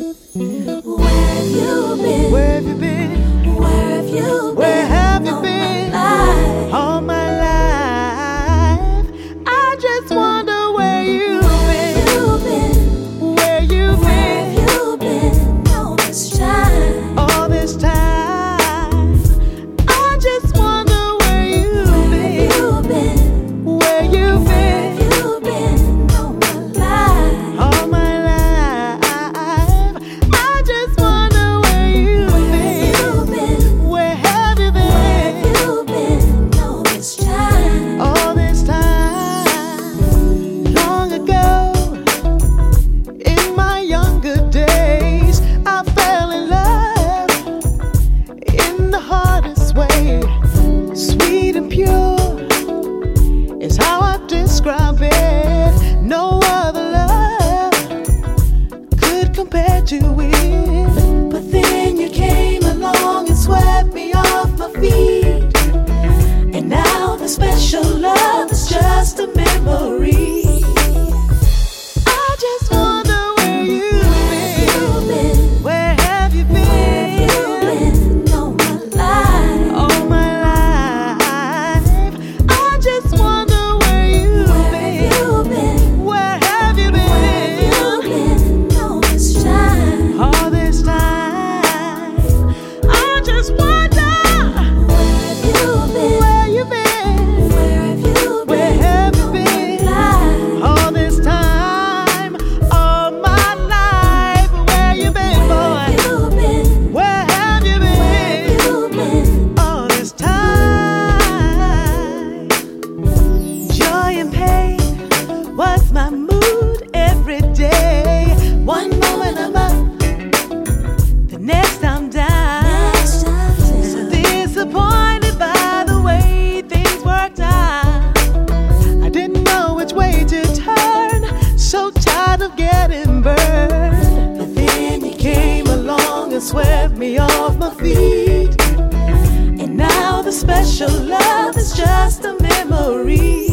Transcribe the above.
Where have you been? Where have you been? Where have you been? All my life. I just wonder where you've been. Where you've been? All this time. All this time. I just wonder where you've been. Where you've been? All my life. All my life. I just wonder where you've been. Where have you been? All this time. All this time. Long ago, in my younger days, I fell in love in the hardest way. Sweet and pure is how I describe it. No other love could compare to it. But then you came along and swept me off my feet. And now the special love is just a memory. I just wonder where you've been. Where have you been? All my life. All my life. I just wonder where you've been. Where have you been? All this time. All this time. I just wonder where you've been. Where have you been? All this time. All my life. Where you been, boy? Where have you been? All this time. Joy and pain was my mood every day. One moment I'm up, the next I'm down. So disappointed by the way things worked out. I didn't know which way to turn, so tired of getting burned. But then you came along and swept me off my feet. And now the special love is just a memory.